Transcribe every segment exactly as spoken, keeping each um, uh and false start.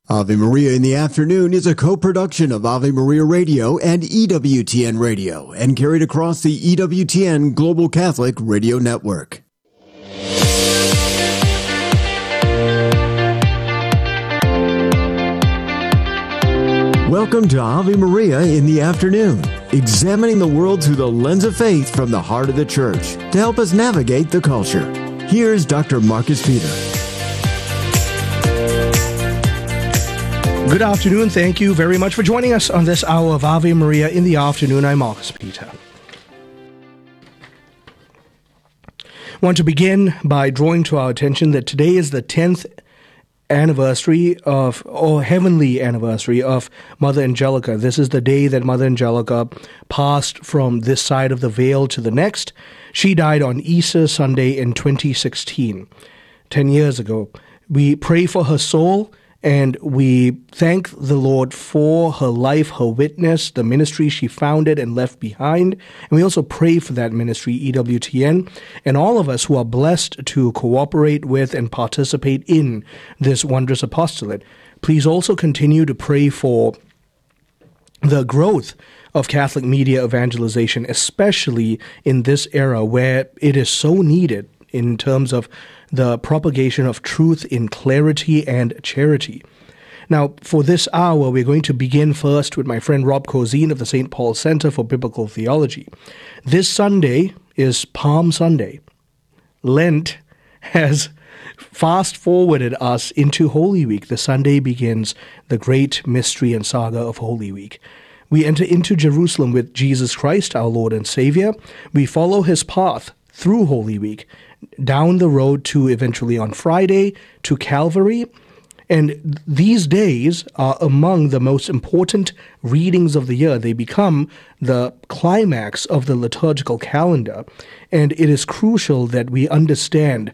Ave Maria in the Afternoon is a co-production of Ave Maria Radio and E W T N Radio and carried across the E W T N Global Catholic Radio Network. Welcome to Ave Maria in the Afternoon, examining the world through the lens of faith from the heart of the Church to help us navigate the culture. Here's Doctor Marcus Peter. Good afternoon. Thank you very much for joining us on this hour of Ave Maria in the Afternoon. I'm Marcus Peter. I want to begin by drawing to our attention that today is the tenth anniversary of, or heavenly anniversary of Mother Angelica. This is the day that Mother Angelica passed from this side of the veil to the next. She died on Easter Sunday in twenty sixteen, ten years ago. We pray for her soul, and we thank the Lord for her life, her witness, the ministry she founded and left behind. And we also pray for that ministry, E W T N, and all of us who are blessed to cooperate with and participate in this wondrous apostolate. Please also continue to pray for the growth of Catholic media evangelization, especially in this era where it is so needed in terms of the propagation of truth in clarity and charity. Now, for this hour, we're going to begin first with my friend Rob Cozine of the Saint Paul Center for Biblical Theology. This Sunday is Palm Sunday. Lent has fast-forwarded us into Holy Week. The Sunday begins the great mystery and saga of Holy Week. We enter into Jerusalem with Jesus Christ, our Lord and Savior. We follow his path through Holy Week, down the road to eventually on Friday to Calvary. And these days are among the most important readings of the year. They become the climax of the liturgical calendar. And it is crucial that we understand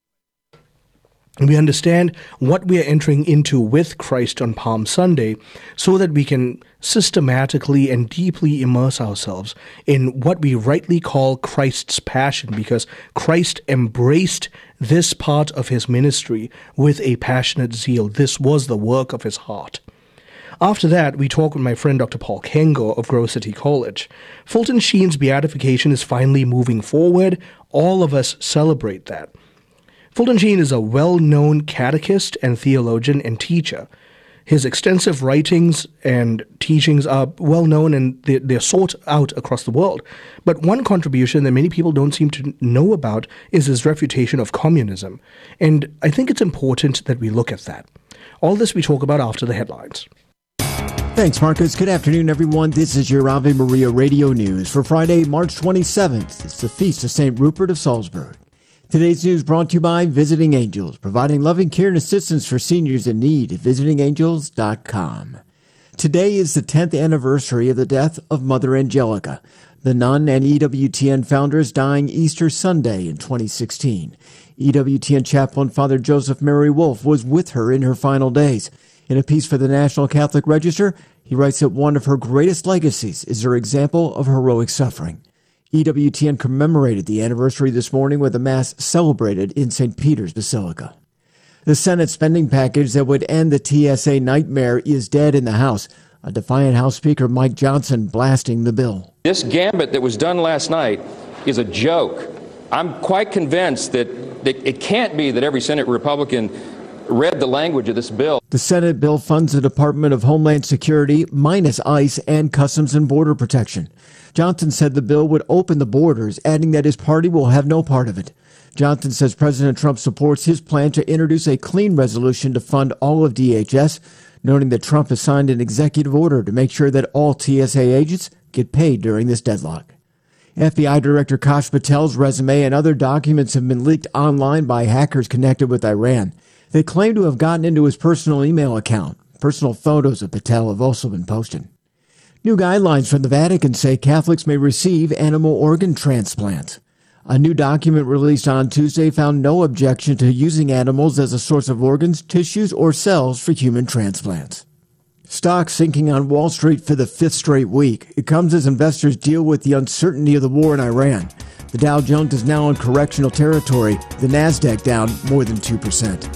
We understand what we are entering into with Christ on Palm Sunday so that we can systematically and deeply immerse ourselves in what we rightly call Christ's passion, because Christ embraced this part of his ministry with a passionate zeal. This was the work of his heart. After that, we talk with my friend Doctor Paul Kengo of Grove City College. Fulton Sheen's beatification is finally moving forward. All of us celebrate that. Fulton Sheen is a well-known catechist and theologian and teacher. His extensive writings and teachings are well-known and they're, they're sought out across the world. But one contribution that many people don't seem to know about is his refutation of communism. And I think it's important that we look at that. All this we talk about after the headlines. Thanks, Marcus. Good afternoon, everyone. This is your Ave Maria Radio News for Friday, March twenty-seventh. It's the Feast of Saint Rupert of Salzburg. Today's news brought to you by Visiting Angels, providing loving care and assistance for seniors in need at visiting angels dot com. Today is the tenth anniversary of the death of Mother Angelica, the nun and E W T N founders dying Easter Sunday in twenty sixteen. E W T N chaplain Father Joseph Mary Wolf was with her in her final days. In a piece for the National Catholic Register, he writes that one of her greatest legacies is her example of heroic suffering. E W T N commemorated the anniversary this morning with a Mass celebrated in Saint Peter's Basilica. The Senate spending package that would end the T S A nightmare is dead in the House. A defiant House Speaker Mike Johnson blasting the bill. This gambit that was done last night is a joke. I'm quite convinced that it can't be that every Senate Republican read the language of this bill. The Senate bill funds the Department of Homeland Security minus ICE and Customs and Border Protection. Johnson said the bill would open the borders, adding that his party will have no part of it. Johnson says President Trump supports his plan to introduce a clean resolution to fund all of D H S, noting that Trump has signed an executive order to make sure that all T S A agents get paid during this deadlock. F B I Director Kash Patel's resume and other documents have been leaked online by hackers connected with Iran. They claim to have gotten into his personal email account. Personal photos of Patel have also been posted. New guidelines from the Vatican say Catholics may receive animal organ transplants. A new document released on Tuesday found no objection to using animals as a source of organs, tissues, or cells for human transplants. Stocks sinking on Wall Street for the fifth straight week. It comes as investors deal with the uncertainty of the war in Iran. The Dow Jones is now in correctional territory, the Nasdaq down more than two percent.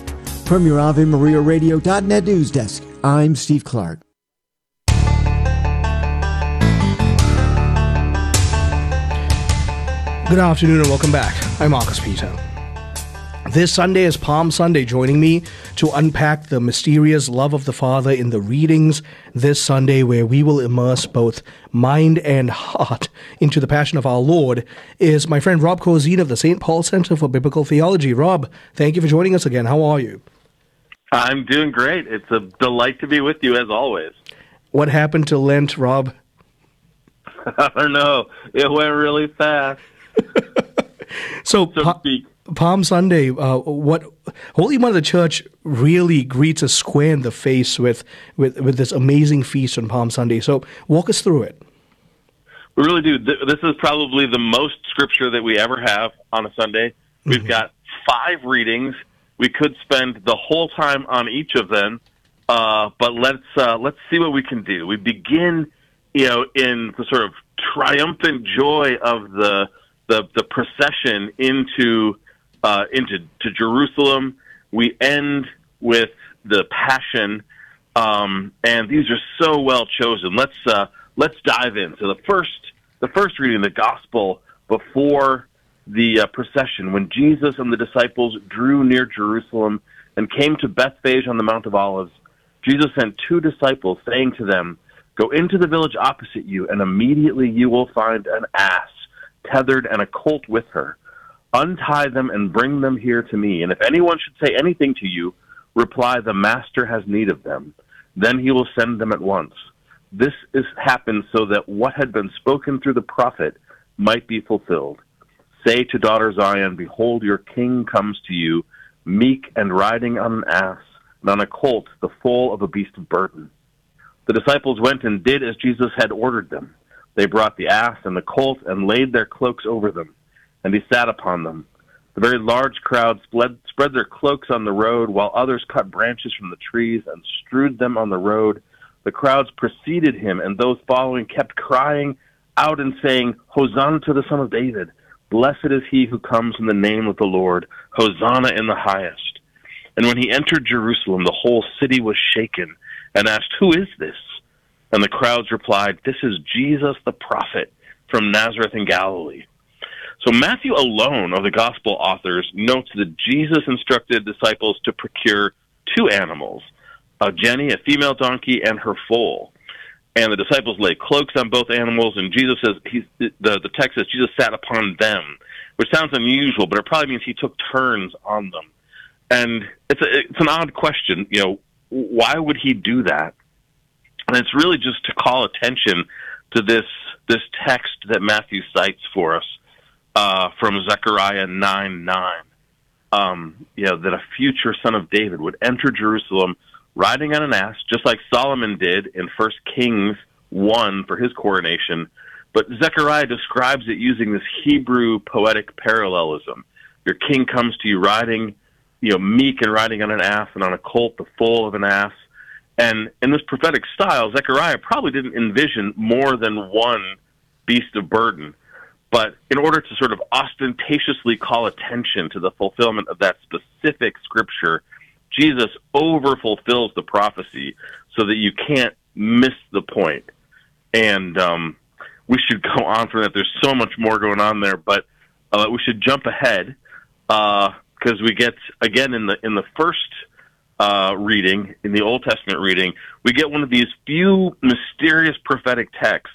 From your Ave Maria Radio dot net news desk, I'm Steve Clark. Good afternoon and welcome back. I'm Marcus Peter. This Sunday is Palm Sunday. Joining me to unpack the mysterious love of the Father in the readings this Sunday, where we will immerse both mind and heart into the Passion of our Lord, is my friend Rob Cozine of the Saint Paul Center for Biblical Theology. Rob, thank you for joining us again. How are you? I'm doing great. It's a delight to be with you as always. What happened to Lent, Rob? I don't know. It went really fast. so, so pa- Palm Sunday, uh, what Holy Mother Church really greets us square in the face with, with, with this amazing feast on Palm Sunday. So walk us through it. We really do. This is probably the most scripture that we ever have on a Sunday. We've mm-hmm. got five readings. We could spend the whole time on each of them, uh, but let's uh, let's see what we can do. We begin, you know, in the sort of triumphant joy of the the, the procession into uh, into to Jerusalem. We end with the Passion, um, and these are so well chosen. Let's uh, let's dive in. So the first the first reading, the Gospel before the uh, procession, when Jesus and the disciples drew near Jerusalem and came to Bethphage on the Mount of Olives, Jesus sent two disciples, saying to them, "Go into the village opposite you, and immediately you will find an ass tethered and a colt with her. Untie them and bring them here to me. And if anyone should say anything to you, reply, 'The Master has need of them.' Then he will send them at once." This is happened so that what had been spoken through the prophet might be fulfilled. "Say to daughter Zion, behold, your king comes to you, meek and riding on an ass, and on a colt, the foal of a beast of burden." The disciples went and did as Jesus had ordered them. They brought the ass and the colt and laid their cloaks over them, and he sat upon them. The very large crowd spread, spread their cloaks on the road, while others cut branches from the trees and strewed them on the road. The crowds preceded him, and those following kept crying out and saying, "Hosanna to the Son of David. Blessed is he who comes in the name of the Lord. Hosanna in the highest." And when he entered Jerusalem, the whole city was shaken and asked, "Who is this?" And the crowds replied, "This is Jesus the prophet from Nazareth in Galilee." So Matthew alone of the gospel authors notes that Jesus instructed disciples to procure two animals, a jenny, a female donkey, and her foal. And the disciples laid cloaks on both animals, and Jesus says, he's, the, the text says Jesus sat upon them, which sounds unusual, but it probably means he took turns on them. And it's a, it's an odd question, you know, why would he do that? And it's really just to call attention to this this text that Matthew cites for us uh, from Zechariah nine nine, um, you know, that a future son of David would enter Jerusalem riding on an ass, just like Solomon did in First Kings one for his coronation. But Zechariah describes it using this Hebrew poetic parallelism. Your king comes to you riding, you know, meek and riding on an ass, and on a colt, the foal of an ass. And in this prophetic style, Zechariah probably didn't envision more than one beast of burden. But in order to sort of ostentatiously call attention to the fulfillment of that specific scripture, Jesus over-fulfills the prophecy so that you can't miss the point. And um, we should go on from that. There's so much more going on there, but uh, we should jump ahead because uh, we get, again, in the in the first uh, reading, in the Old Testament reading, we get one of these few mysterious prophetic texts.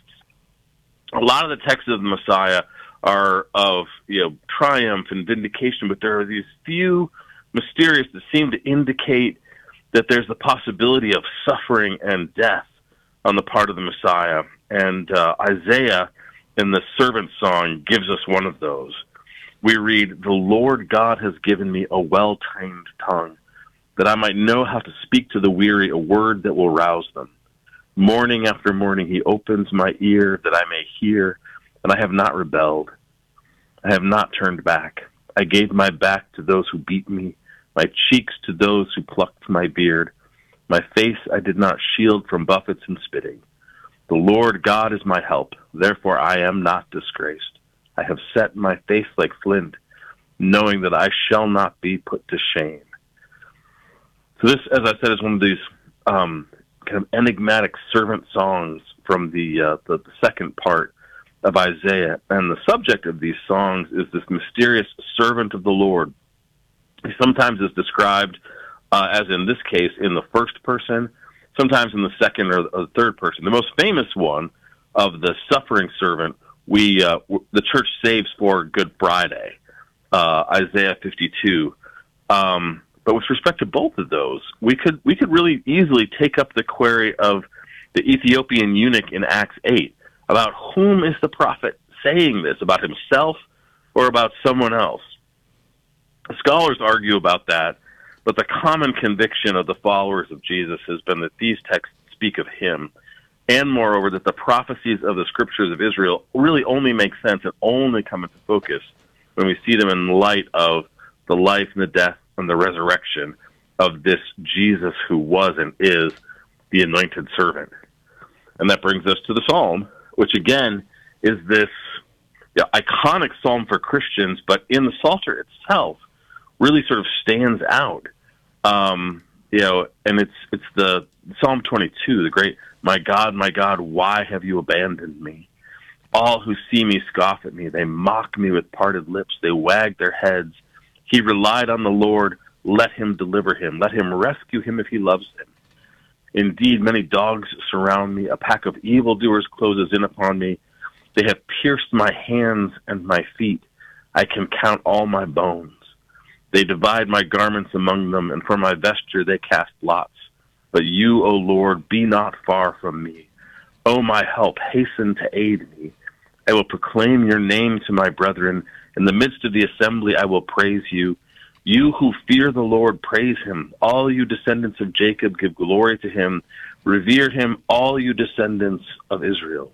A lot of the texts of the Messiah are of, you know, triumph and vindication, but there are these few mysterious that seem to indicate that there's the possibility of suffering and death on the part of the Messiah. And uh, Isaiah, in the servant song, gives us one of those. We read, "The Lord God has given me a well-trained tongue, that I might know how to speak to the weary a word that will rouse them. Morning after morning he opens my ear that I may hear, and I have not rebelled. I have not turned back. I gave my back to those who beat me, my cheeks to those who plucked my beard. My face I did not shield from buffets and spitting. The Lord God is my help, therefore I am not disgraced. I have set my face like flint, knowing that I shall not be put to shame." So this, as I said, is one of these um, kind of enigmatic servant songs from the, uh, the the second part of Isaiah. And the subject of these songs is this mysterious servant of the Lord. He sometimes is described, uh, as in this case, in the first person, sometimes in the second or the third person. The most famous one of the suffering servant, we uh, the church saves for Good Friday, uh, Isaiah fifty-two. Um, but with respect to both of those, we could we could really easily take up the query of the Ethiopian eunuch in Acts eight. About whom is the prophet saying this? About himself or about someone else? Scholars argue about that, but the common conviction of the followers of Jesus has been that these texts speak of him, and moreover, that the prophecies of the scriptures of Israel really only make sense and only come into focus when we see them in light of the life and the death and the resurrection of this Jesus who was and is the anointed servant. And that brings us to the Psalm, which again is this yeah, iconic psalm for Christians, but in the Psalter itself really sort of stands out. Um, you know, and it's it's the Psalm twenty-two, the great, "My God, my God, why have you abandoned me? All who see me scoff at me. They mock me with parted lips. They wag their heads. He relied on the Lord. Let him deliver him. Let him rescue him if he loves him. Indeed, many dogs surround me. A pack of evildoers closes in upon me. They have pierced my hands and my feet. I can count all my bones. They divide my garments among them, and for my vesture they cast lots. But you, O Lord, be not far from me. O my help, hasten to aid me. I will proclaim your name to my brethren. In the midst of the assembly I will praise you. You who fear the Lord, praise him. All you descendants of Jacob, give glory to him. Revere him, all you descendants of Israel."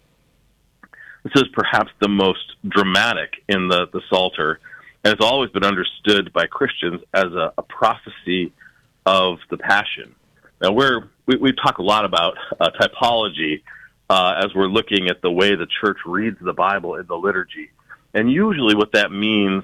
This is perhaps the most dramatic in the, the Psalter, and it's always been understood by Christians as a, a prophecy of the Passion. Now, we're, we, we talk a lot about uh, typology uh, as we're looking at the way the church reads the Bible in the liturgy. And usually what that means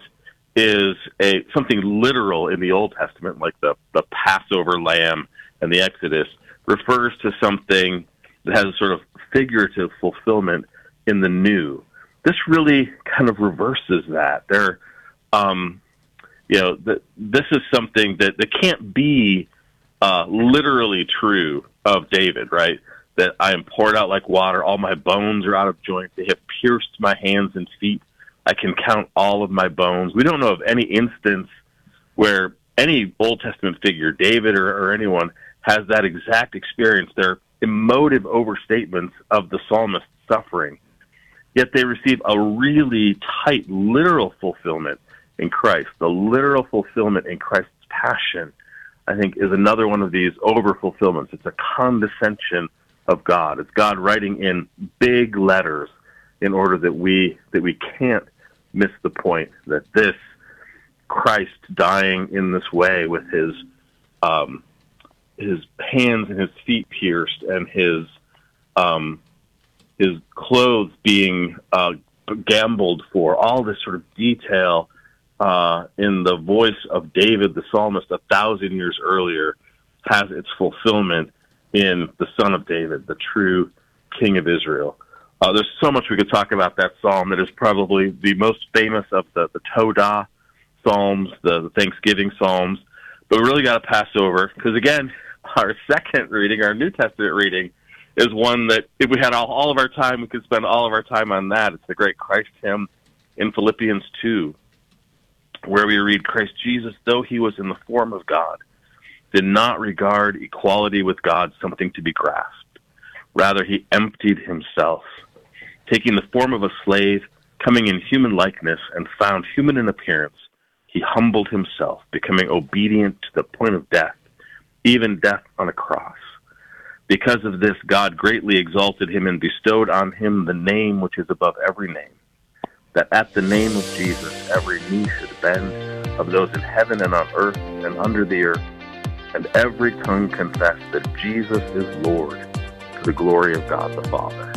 is a something literal in the Old Testament, like the, the Passover lamb and the Exodus, refers to something that has a sort of figurative fulfillment in the New. This really kind of reverses that. There, um, you know, the, this is something that, that can't be uh, literally true of David, right? That I am poured out like water, all my bones are out of joint, they have pierced my hands and feet. I can count all of my bones. We don't know of any instance where any Old Testament figure, David or, or anyone, has that exact experience. They're emotive overstatements of the psalmist's suffering. Yet they receive a really tight, literal fulfillment in Christ. The literal fulfillment in Christ's passion, I think, is another one of these over-fulfillments. It's a condescension of God. It's God writing in big letters in order that we that we can't miss the point that this Christ dying in this way with his um, his hands and his feet pierced and his um, his clothes being uh, gambled for, all this sort of detail uh, in the voice of David, the psalmist, a thousand years earlier, has its fulfillment in the Son of David, the true King of Israel. Uh, there's so much we could talk about that psalm. That is probably the most famous of the, the Todah psalms, the, the Thanksgiving psalms. But we really got to pass over, because again, our second reading, our New Testament reading, is one that if we had all, all of our time, we could spend all of our time on that. It's the great Christ hymn in Philippians two, where we read, "Christ Jesus, though he was in the form of God, did not regard equality with God something to be grasped. Rather, he emptied himself, taking the form of a slave, coming in human likeness, and found human in appearance. He humbled himself, becoming obedient to the point of death, even death on a cross. Because of this, God greatly exalted him and bestowed on him the name which is above every name, that at the name of Jesus every knee should bend, of those in heaven and on earth and under the earth, and every tongue confess that Jesus is Lord, to the glory of God the Father."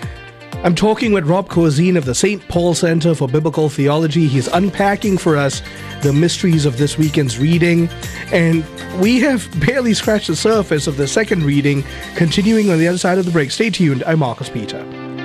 I'm talking with Rob Corzine of the Saint Paul Center for Biblical Theology. He's unpacking for us the mysteries of this weekend's reading. And we have barely scratched the surface of the second reading. Continuing on the other side of the break. Stay tuned. I'm Marcus Peter.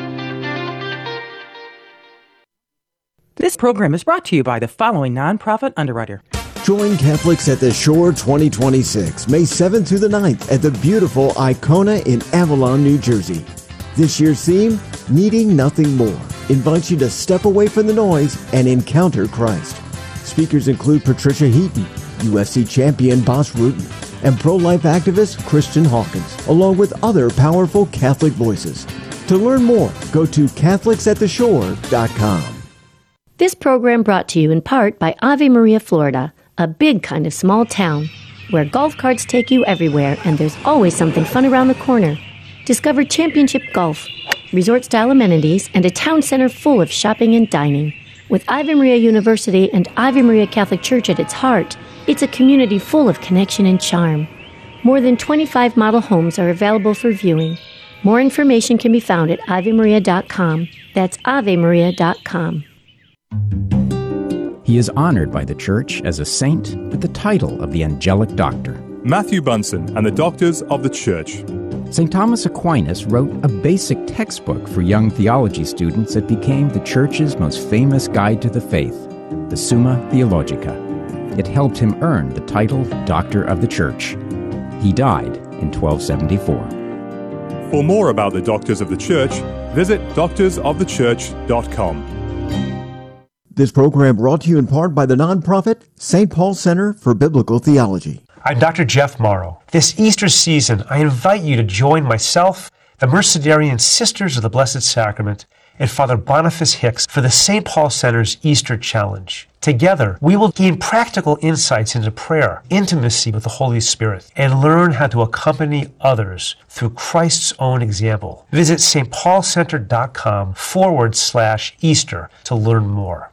This program is brought to you by the following nonprofit underwriter. Join Catholics at the Shore twenty twenty-six, May seventh through the ninth at the beautiful Icona in Avalon, New Jersey. This year's theme, Needing Nothing More, invites you to step away from the noise and encounter Christ. Speakers include Patricia Heaton, U F C champion Bas Rutten, and pro-life activist Christian Hawkins, along with other powerful Catholic voices. To learn more, go to Catholics at the shore dot com. This program brought to you in part by Ave Maria, Florida, a big kind of small town where golf carts take you everywhere and there's always something fun around the corner. Discover championship golf, resort-style amenities, and a town center full of shopping and dining. With Ave Maria University and Ave Maria Catholic Church at its heart, it's a community full of connection and charm. More than twenty-five model homes are available for viewing. More information can be found at ave maria dot com. That's ave maria dot com. He is honored by the Church as a saint with the title of the Angelic Doctor. Matthew Bunson and the Doctors of the Church. Saint Thomas Aquinas wrote a basic textbook for young theology students that became the Church's most famous guide to the faith, the Summa Theologica. It helped him earn the title Doctor of the Church. He died in twelve seventy-four. For more about the Doctors of the Church, visit doctors of the church dot com. This program brought to you in part by the nonprofit Saint Paul Center for Biblical Theology. I'm Doctor Jeff Morrow. This Easter season, I invite you to join myself, the Mercedarian Sisters of the Blessed Sacrament, and Father Boniface Hicks for the Saint Paul Center's Easter Challenge. Together, we will gain practical insights into prayer, intimacy with the Holy Spirit, and learn how to accompany others through Christ's own example. Visit stpaulcenter.com forward slash Easter to learn more.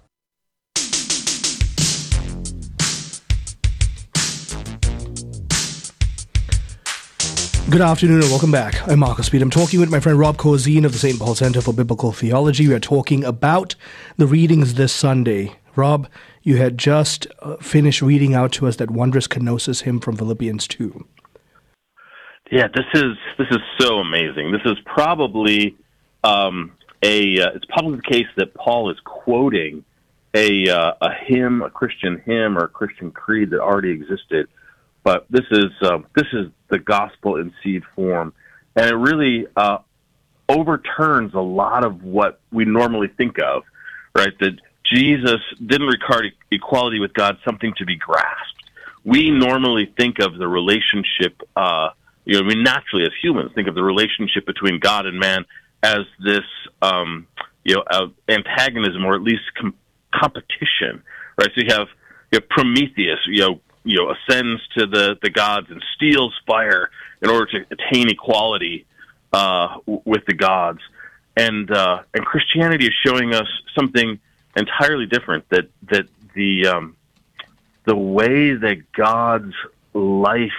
Good afternoon and welcome back. I'm Marcus Speed. I'm talking with my friend Rob Corzine of the Saint Paul Center for Biblical Theology. We are talking about the readings this Sunday. Rob, you had just uh, finished reading out to us that wondrous kenosis hymn from Philippians two. Yeah, this is this is so amazing. This is probably um, a uh, it's probably the case that Paul is quoting a uh, a hymn, a Christian hymn or a Christian creed that already existed. But this is uh, this is the gospel in seed form, and it really uh, overturns a lot of what we normally think of, right? That Jesus didn't regard equality with God something to be grasped. We normally think of the relationship, uh, you know, I mean, naturally as humans, think of the relationship between God and man as this, um, you know, uh, antagonism or at least com- competition, right? So you have you have Prometheus, you know. you know, ascends to the, the gods and steals fire in order to attain equality uh, w- with the gods. And uh, and Christianity is showing us something entirely different, that that the um, the way that God's life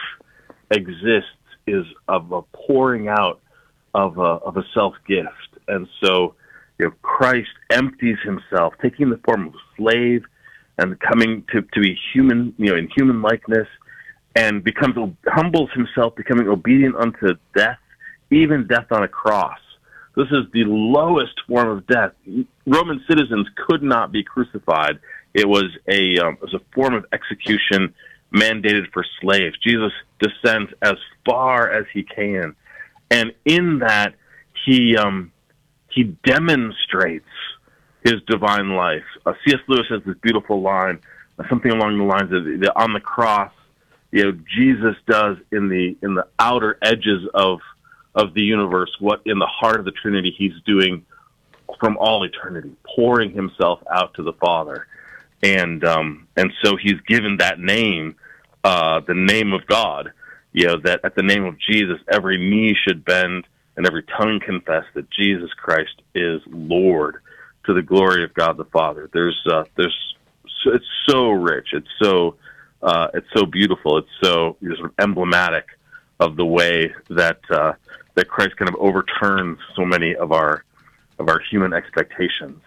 exists is of a pouring out of a, of a self-gift. And so, you know, Christ empties himself, taking the form of a slave, and coming to, to be human, you know, in human likeness, and becomes humbles himself, becoming obedient unto death, even death on a cross. This is the lowest form of death. Roman citizens could not be crucified. It was a um, it was a form of execution mandated for slaves. Jesus descends as far as he can, and in that he um, he demonstrates his divine life. Uh, C S Lewis has this beautiful line, uh, something along the lines of the, on the cross, you know, Jesus does in the in the outer edges of of the universe what in the heart of the Trinity he's doing from all eternity, pouring himself out to the Father, and um, and so he's given that name, uh, the name of God. You know, that at the name of Jesus, every knee should bend and every tongue confess that Jesus Christ is Lord, to the glory of God the Father. There's, uh, there's, it's so rich. It's so, uh, it's so beautiful. It's so you know, sort of emblematic of the way that uh, that Christ kind of overturns so many of our of our human expectations.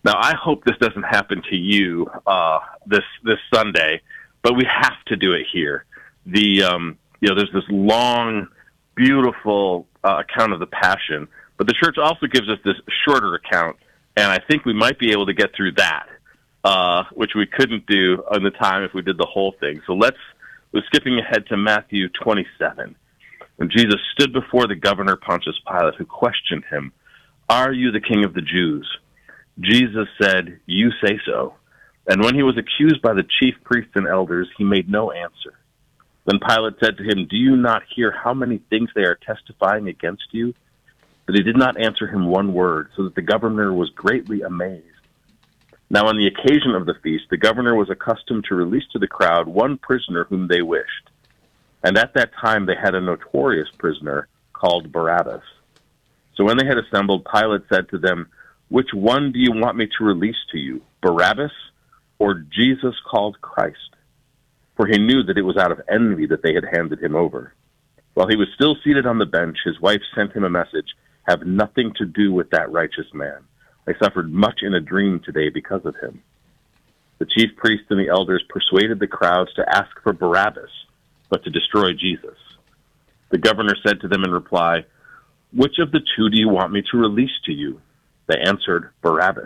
Now, I hope this doesn't happen to you uh, this this Sunday, but we have to do it here. The um, you know, there's this long, beautiful uh, account of the Passion, but the church also gives us this shorter account, and I think we might be able to get through that, uh, which we couldn't do in the time if we did the whole thing. So let's, we're skipping ahead to Matthew twenty-seven. When Jesus stood before the governor Pontius Pilate, who questioned him, "Are you the king of the Jews?" Jesus said, "You say so." And when he was accused by the chief priests and elders, he made no answer. Then Pilate said to him, "Do you not hear how many things they are testifying against you?" But he did not answer him one word, so that the governor was greatly amazed. Now on the occasion of the feast, the governor was accustomed to release to the crowd one prisoner whom they wished. And at that time they had a notorious prisoner called Barabbas. So when they had assembled, Pilate said to them, "Which one do you want me to release to you, Barabbas or Jesus called Christ?" For he knew that it was out of envy that they had handed him over. While he was still seated on the bench, his wife sent him a message, "Have nothing to do with that righteous man. I suffered much in a dream today because of him." The chief priests and the elders persuaded the crowds to ask for Barabbas, but to destroy Jesus. The governor said to them in reply, "Which of the two do you want me to release to you?" They answered, "Barabbas."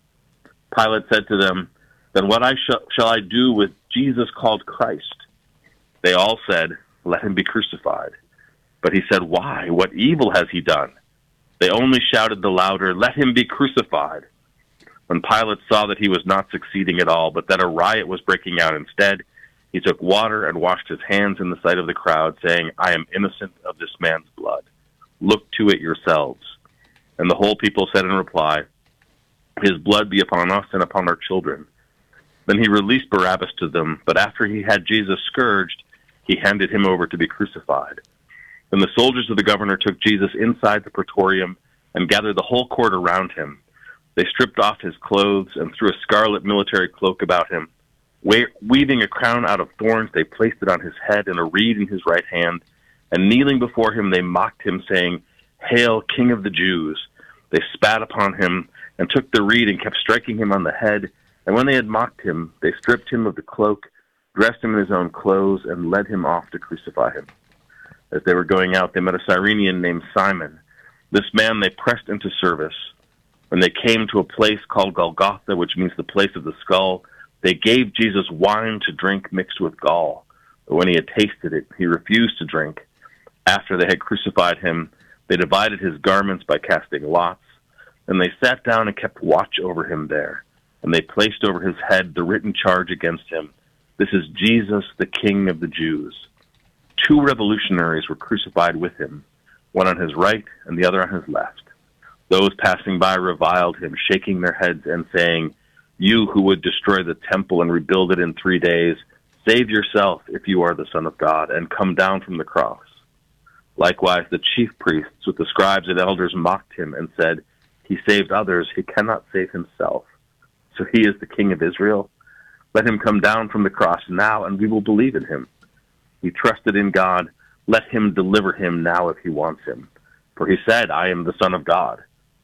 Pilate said to them, "Then what I sh- shall I do with Jesus called Christ?" They all said, "Let him be crucified." But he said, "Why? What evil has he done?" They only shouted the louder, "Let him be crucified." When Pilate saw that he was not succeeding at all, but that a riot was breaking out instead, he took water and washed his hands in the sight of the crowd, saying, "I am innocent of this man's blood. Look to it yourselves." And the whole people said in reply, "His blood be upon us and upon our children." Then he released Barabbas to them, but after he had Jesus scourged, he handed him over to be crucified. Then the soldiers of the governor took Jesus inside the praetorium and gathered the whole court around him. They stripped off his clothes and threw a scarlet military cloak about him. Weaving a crown out of thorns, they placed it on his head and a reed in his right hand. And kneeling before him, they mocked him, saying, "Hail, King of the Jews!" They spat upon him and took the reed and kept striking him on the head. And when they had mocked him, they stripped him of the cloak, dressed him in his own clothes, and led him off to crucify him. As they were going out, they met a Cyrenian named Simon. This man they pressed into service. When they came to a place called Golgotha, which means the place of the skull, they gave Jesus wine to drink mixed with gall. But when he had tasted it, he refused to drink. After they had crucified him, they divided his garments by casting lots. Then they sat down and kept watch over him there. And they placed over his head the written charge against him, "This is Jesus, the King of the Jews." Two revolutionaries were crucified with him, one on his right and the other on his left. Those passing by reviled him, shaking their heads and saying, "You who would destroy the temple and rebuild it in three days, save yourself if you are the Son of God, and come down from the cross." Likewise, the chief priests with the scribes and elders mocked him and said, "He saved others, he cannot save himself. So he is the King of Israel? Let him come down from the cross now, and we will believe in him. He trusted in God. Let him deliver him now if he wants him. For he said, 'I am the Son of God.'"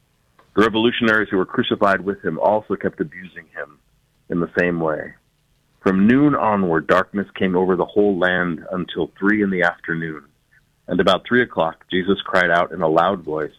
The revolutionaries who were crucified with him also kept abusing him in the same way. From noon onward, darkness came over the whole land until three in the afternoon. And about three o'clock, Jesus cried out in a loud voice,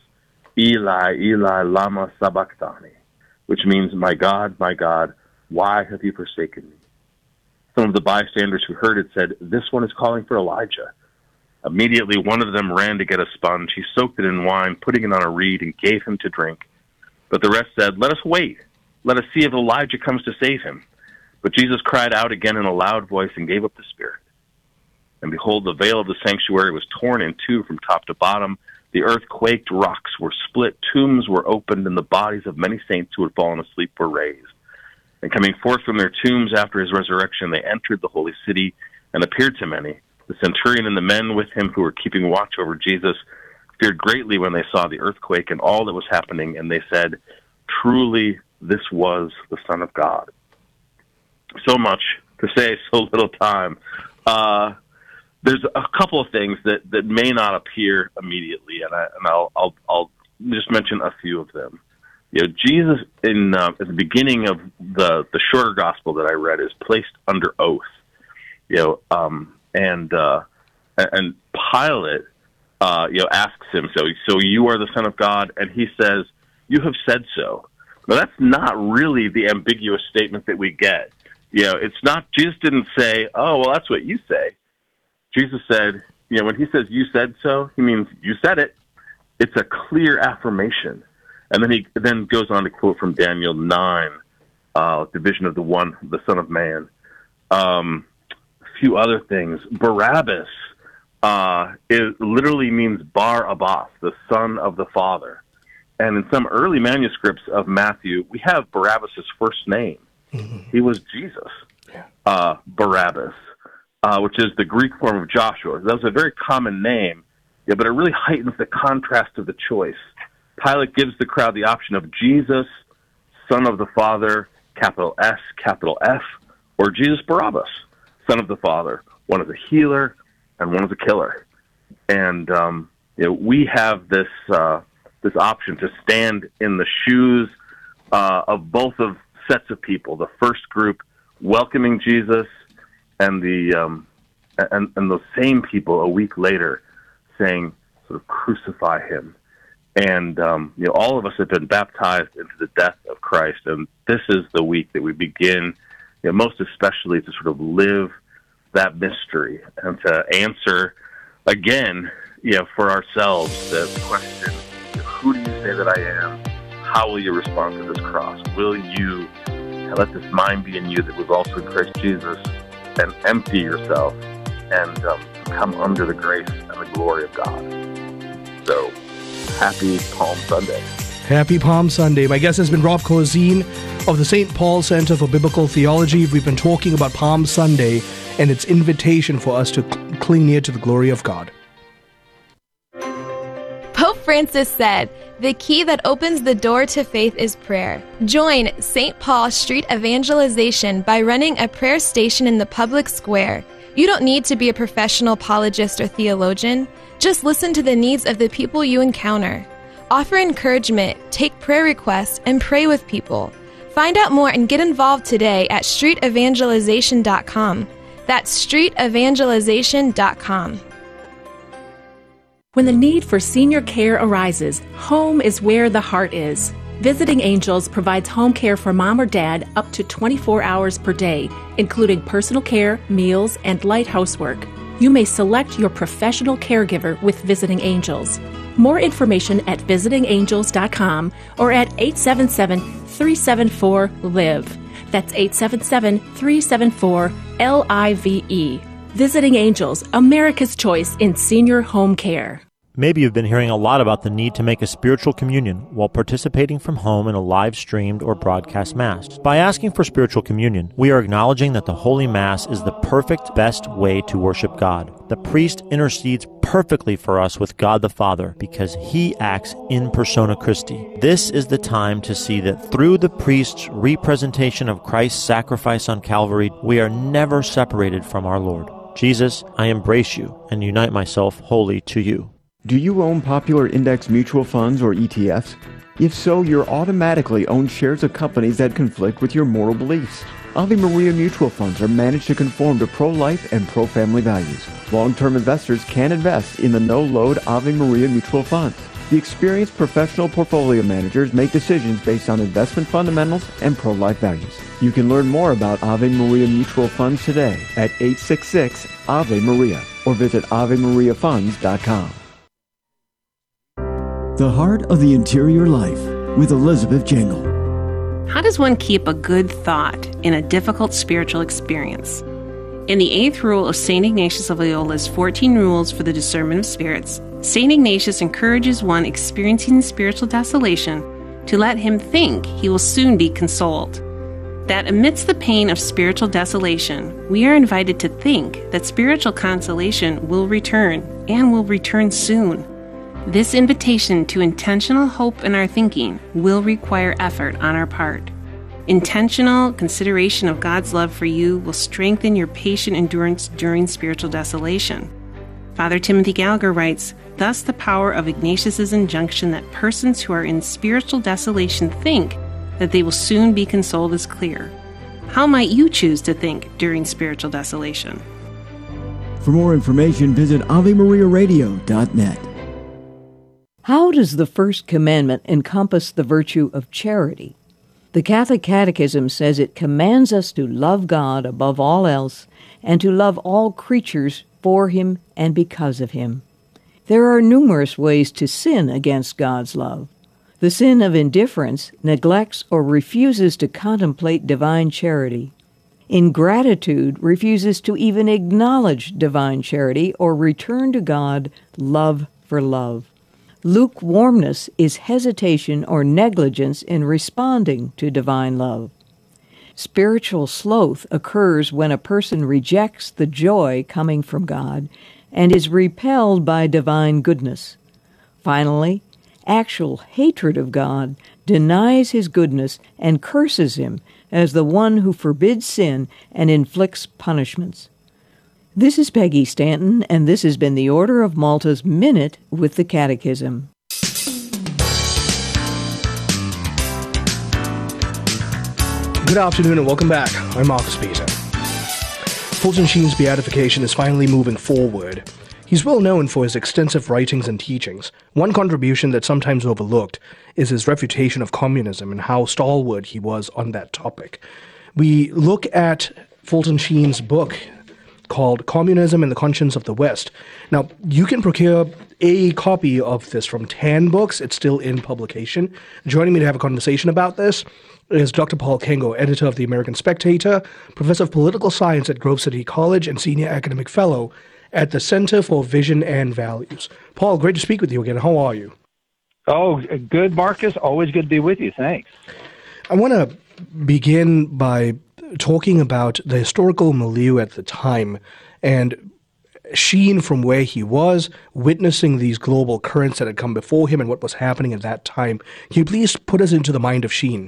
"Eli, Eli, lama sabachthani," which means, "My God, my God, why have you forsaken me?" Some of the bystanders who heard it said, "This one is calling for Elijah." Immediately one of them ran to get a sponge. He soaked it in wine, putting it on a reed, and gave him to drink. But the rest said, "Let us wait. Let us see if Elijah comes to save him." But Jesus cried out again in a loud voice and gave up the spirit. And behold, the veil of the sanctuary was torn in two from top to bottom. The earth quaked, rocks were split, tombs were opened, and the bodies of many saints who had fallen asleep were raised. And coming forth from their tombs after his resurrection, they entered the holy city and appeared to many. The centurion and the men with him who were keeping watch over Jesus feared greatly when they saw the earthquake and all that was happening, and they said, "Truly, this was the Son of God." So much to say, so little time. Uh, there's a couple of things that, that may not appear immediately, and, I, and I'll, I'll, I'll just mention a few of them. You know, Jesus in uh, at the beginning of the the shorter gospel that I read is placed under oath. You know, um, and uh, and Pilate, uh, you know, asks him, "So, so you are the Son of God?" And he says, "You have said so." Now, that's not really the ambiguous statement that we get. You know, it's not. Jesus didn't say, "Oh, well, that's what you say." Jesus said, you know, when he says "you said so," he means you said it. It's a clear affirmation. And then he then goes on to quote from Daniel nine, uh, the vision of the one, the Son of Man. Um, a few other things. Barabbas, uh, it literally means Bar Abbas, the son of the Father. And in some early manuscripts of Matthew, we have Barabbas' first name. Mm-hmm. He was Jesus, yeah. uh, Barabbas, uh, which is the Greek form of Joshua. That was a very common name, yeah, but it really heightens the contrast of the choice. Pilate gives the crowd the option of Jesus, Son of the Father, capital S, capital F, or Jesus Barabbas, Son of the Father. One is a healer and one is a killer. And um, you know, we have this uh, this option to stand in the shoes uh, of both of sets of people. The first group welcoming Jesus, and the um, and, and those same people a week later saying, sort of, crucify him. And, um, you know, all of us have been baptized into the death of Christ. And this is the week that we begin, you know, most especially to sort of live that mystery and to answer again, you know, for ourselves the question, who do you say that I am? How will you respond to this cross? Will you let this mind be in you that was also in Christ Jesus, and empty yourself and um, come under the grace and the glory of God? So, happy Palm Sunday. Happy Palm Sunday. My guest has been Rob Corzine of the Saint Paul Center for Biblical Theology. We've been talking about Palm Sunday and its invitation for us to cling near to the glory of God. Pope Francis said, "The key that opens the door to faith is prayer." Join Saint Paul Street Evangelization by running a prayer station in the public square. You don't need to be a professional apologist or theologian. Just listen to the needs of the people you encounter. Offer encouragement, take prayer requests, and pray with people. Find out more and get involved today at street evangelization dot com. That's street evangelization dot com. When the need for senior care arises, home is where the heart is. Visiting Angels provides home care for mom or dad up to twenty-four hours per day, including personal care, meals, and light housework. You may select your professional caregiver with Visiting Angels. More information at visiting angels dot com or at eight seven seven, three seven four, L I V E. That's eight seven seven, three seven four, L I V E. Visiting Angels, America's choice in senior home care. Maybe you've been hearing a lot about the need to make a spiritual communion while participating from home in a live-streamed or broadcast Mass. By asking for spiritual communion, we are acknowledging that the Holy Mass is the perfect, best way to worship God. The priest intercedes perfectly for us with God the Father because he acts in persona Christi. This is the time to see that through the priest's representation of Christ's sacrifice on Calvary, we are never separated from our Lord. Jesus, I embrace you and unite myself wholly to you. Do you own popular index mutual funds or E T Fs? If so, you're automatically own shares of companies that conflict with your moral beliefs. Ave Maria mutual funds are managed to conform to pro-life and pro-family values. Long-term investors can invest in the no-load Ave Maria mutual funds. The experienced professional portfolio managers make decisions based on investment fundamentals and pro-life values. You can learn more about Ave Maria mutual funds today at eight six six, A V E Maria or visit ave maria funds dot com. The Heart of the Interior Life with Elizabeth Jangle. How does one keep a good thought in a difficult spiritual experience? In the eighth rule of Saint Ignatius of Loyola's fourteen Rules for the Discernment of Spirits, Saint Ignatius encourages one experiencing spiritual desolation to let him think he will soon be consoled. That amidst the pain of spiritual desolation, we are invited to think that spiritual consolation will return and will return soon. This invitation to intentional hope in our thinking will require effort on our part. Intentional consideration of God's love for you will strengthen your patient endurance during spiritual desolation. Father Timothy Gallagher writes, thus the power of Ignatius's injunction that persons who are in spiritual desolation think that they will soon be consoled is clear. How might you choose to think during spiritual desolation? For more information, visit Ave Maria Radio dot net. How does the first commandment encompass the virtue of charity? The Catholic Catechism says it commands us to love God above all else and to love all creatures for Him and because of Him. There are numerous ways to sin against God's love. The sin of indifference neglects or refuses to contemplate divine charity. Ingratitude refuses to even acknowledge divine charity or return to God love for love. Lukewarmness is hesitation or negligence in responding to divine love. Spiritual sloth occurs when a person rejects the joy coming from God and is repelled by divine goodness. Finally, actual hatred of God denies His goodness and curses Him as the one who forbids sin and inflicts punishments. This is Peggy Stanton, and this has been the Order of Malta's Minute with the Catechism. Good afternoon and welcome back. I'm Marcus Peter. Fulton Sheen's beatification is finally moving forward. He's well known for his extensive writings and teachings. One contribution that's sometimes overlooked is his refutation of communism and how stalwart he was on that topic. We look at Fulton Sheen's book called Communism and the Conscience of the West. Now, you can procure a copy of this from Tan Books. It's still in publication. Joining me to have a conversation about this is Doctor Paul Kengo, editor of the American Spectator, professor of political science at Grove City College, and senior academic fellow at the Center for Vision and Values. Paul, great to speak with you again. How are you? Oh, good, Marcus. Always good to be with you. Thanks. I want to begin by talking about the historical milieu at the time and Sheen from where he was, witnessing these global currents that had come before him and what was happening at that time. Can you please put us into the mind of Sheen?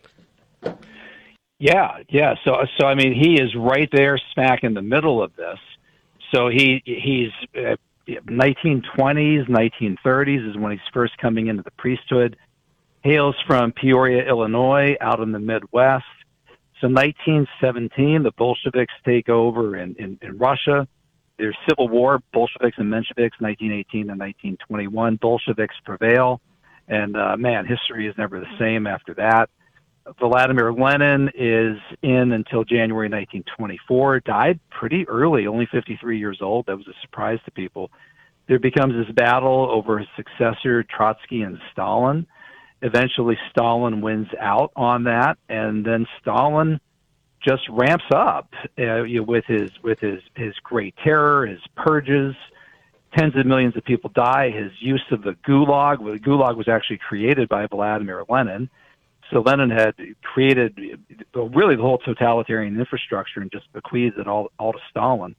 Yeah, yeah. So, so I mean, he is right there, smack in the middle of this. So he he's uh, nineteen twenties, nineteen thirties is when he's first coming into the priesthood. Hails from Peoria, Illinois, out in the Midwest. So nineteen seventeen, the Bolsheviks take over in, in, in Russia. There's civil war, Bolsheviks and Mensheviks, nineteen eighteen and nineteen twenty-one. Bolsheviks prevail, and uh, man, history is never the same after that. Vladimir Lenin is in until January nineteen twenty-four, died pretty early, only fifty-three years old. That was a surprise to people. There becomes this battle over his successor, Trotsky and Stalin. Eventually, Stalin wins out on that, and then Stalin just ramps up uh, you know, with his with his his Great Terror, his purges. Tens of millions of people die. His use of the Gulag. Well, the Gulag was actually created by Vladimir Lenin. So Lenin had created really the whole totalitarian infrastructure and just bequeathed it all, all to Stalin.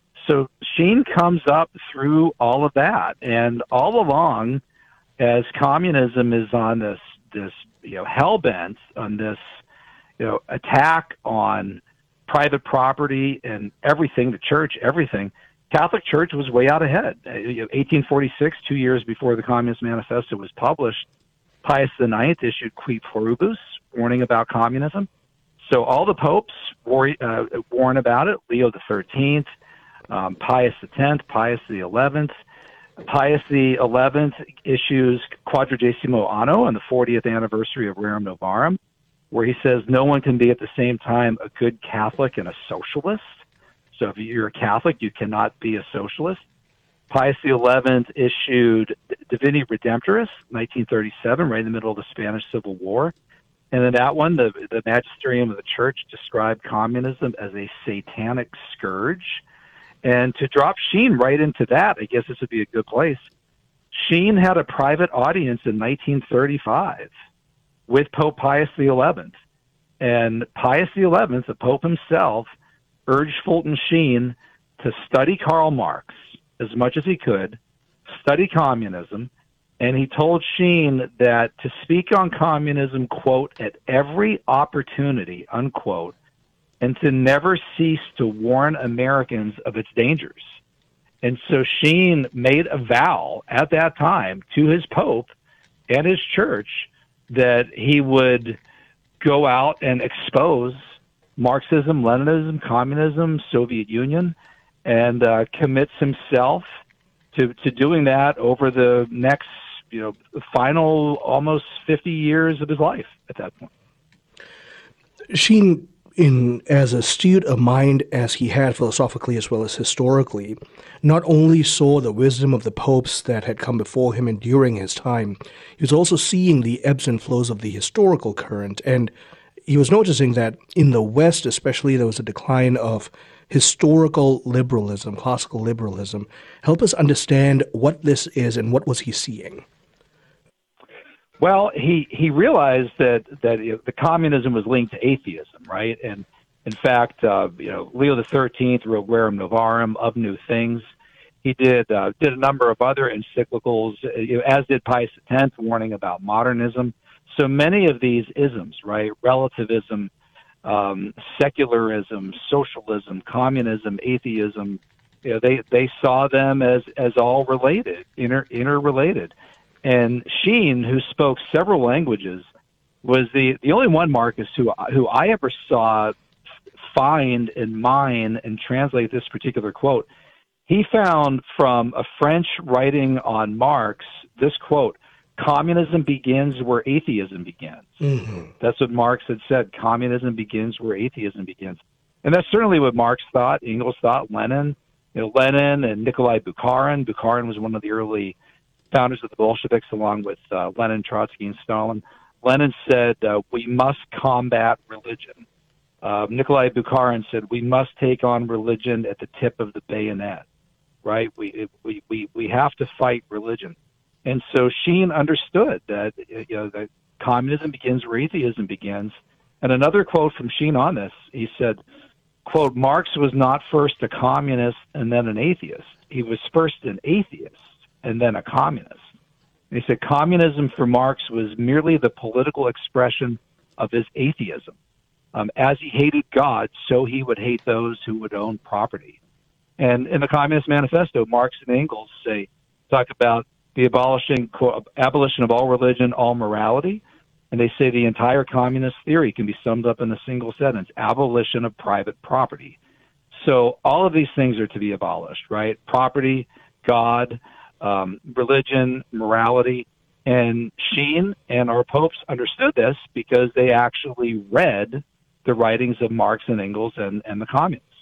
So Sheen comes up through all of that, and all along, as communism is on this this you know hell bent on this you know attack on private property and everything, the church, everything, Catholic Church was way out ahead. eighteen forty-six, two years before the Communist Manifesto was published, Pius the Ninth issued Qui Pluribus, warning about communism. So all the popes war, uh, warn about it. Leo the Thirteenth, um, Pius the Tenth, Pius the Eleventh. Pius the Eleventh issues Quadragesimo Anno on the fortieth anniversary of Rerum Novarum, where he says no one can be at the same time a good Catholic and a socialist. So if you're a Catholic, you cannot be a socialist. Pius the Eleventh issued Divini Redemptoris, nineteen thirty-seven, right in the middle of the Spanish Civil War. And in that one, the, the magisterium of the church described communism as a satanic scourge. And to drop Sheen right into that, I guess this would be a good place. Sheen had a private audience in nineteen thirty-five with Pope Pius the Eleventh. And Pius the Eleventh, the Pope himself, urged Fulton Sheen to study Karl Marx as much as he could, study communism, and he told Sheen that to speak on communism, quote, at every opportunity, unquote, and to never cease to warn Americans of its dangers. And so Sheen made a vow at that time to his Pope and his church that he would go out and expose Marxism, Leninism, communism, Soviet Union, and uh, commits himself to, to doing that over the next, you know, final almost fifty years of his life at that point. Sheen, in as astute a mind as he had philosophically as well as historically, not only saw the wisdom of the popes that had come before him and during his time, he was also seeing the ebbs and flows of the historical current, and he was noticing that in the West especially there was a decline of historical liberalism, classical liberalism. Help us understand what this is and what was he seeing? Well, he, he realized that, that you know, the communism was linked to atheism, right? And in fact, uh, you know, Leo the thirteenth wrote Rerum Novarum, Of New Things. He did uh, did a number of other encyclicals, you know, as did Pius X, warning about modernism. So many of these isms, right? Relativism, um, secularism, socialism, communism, atheism, you know, they, they saw them as, as all related, inter, interrelated. And Sheen, who spoke several languages, was the, the only one, Marcus, who who I ever saw find and mine and translate this particular quote. He found from a French writing on Marx this quote: "Communism begins where atheism begins." Mm-hmm. That's what Marx had said. Communism begins where atheism begins, and that's certainly what Marx thought. Engels thought. Lenin, you know, Lenin and Nikolai Bukharin. Bukharin was one of the early founders of the Bolsheviks, along with uh, Lenin, Trotsky, and Stalin. Lenin said, uh, we must combat religion. Uh, Nikolai Bukharin said, we must take on religion at the tip of the bayonet, right? We, we, we, we have to fight religion. And so Sheen understood that, you know, that communism begins where atheism begins. And another quote from Sheen on this, he said, quote, "Marx was not first a communist and then an atheist. He was first an atheist and then a communist." And he said communism for Marx was merely the political expression of his atheism. Um, as he hated God, so he would hate those who would own property. And in the Communist Manifesto, Marx and Engels say, talk about the abolishing abolition of all religion, all morality. And they say the entire communist theory can be summed up in a single sentence: abolition of private property. So all of these things are to be abolished, right? Property, God, Um, religion, morality, and Sheen and our popes understood this because they actually read the writings of Marx and Engels and, and the communists.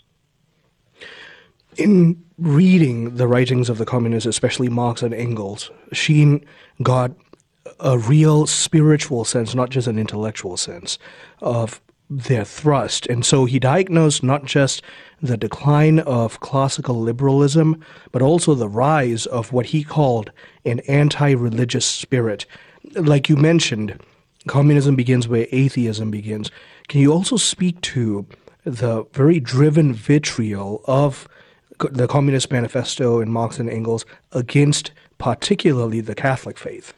In reading the writings of the communists, especially Marx and Engels, Sheen got a real spiritual sense, not just an intellectual sense, of their thrust. And so he diagnosed not just the decline of classical liberalism, but also the rise of what he called an anti-religious spirit. Like you mentioned, communism begins where atheism begins. Can you also speak to the very driven vitriol of the Communist Manifesto and Marx and Engels against particularly the Catholic faith?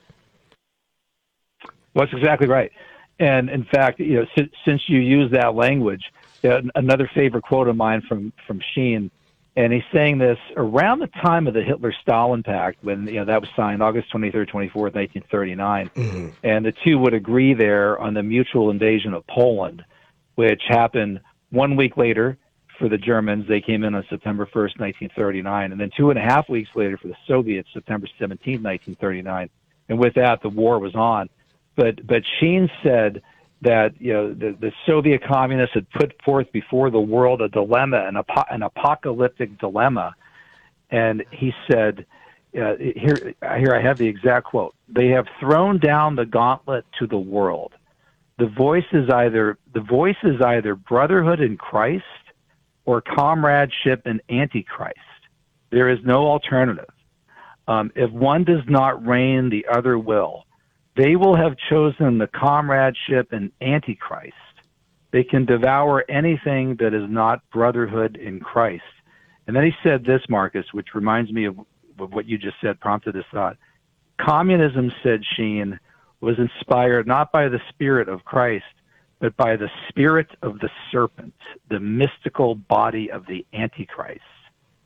Well, that's exactly right. And in fact, you know, since, since you use that language, uh, another favorite quote of mine from, from Sheen, and he's saying this around the time of the Hitler-Stalin Pact, when, you know, that was signed August twenty-third, twenty-fourth, nineteen thirty-nine, mm-hmm. and the two would agree there on the mutual invasion of Poland, which happened one week later for the Germans. They came in on September first, nineteen thirty-nine, and then two and a half weeks later for the Soviets, September seventeenth, nineteen thirty-nine, and with that, the war was on. But but Sheen said that, you know, the, the Soviet communists had put forth before the world a dilemma, an, apo- an apocalyptic dilemma, and he said, uh, here here I have the exact quote: "They have thrown down the gauntlet to the world. The voice is either the voice is either brotherhood in Christ or comradeship in Antichrist. There is no alternative. Um, if one does not reign, the other will. They will have chosen the comradeship in Antichrist. They can devour anything that is not brotherhood in Christ." And then he said this, Marcus, which reminds me of what you just said, prompted this thought. "Communism," said Sheen, "was inspired not by the spirit of Christ, but by the spirit of the serpent, the mystical body of the Antichrist."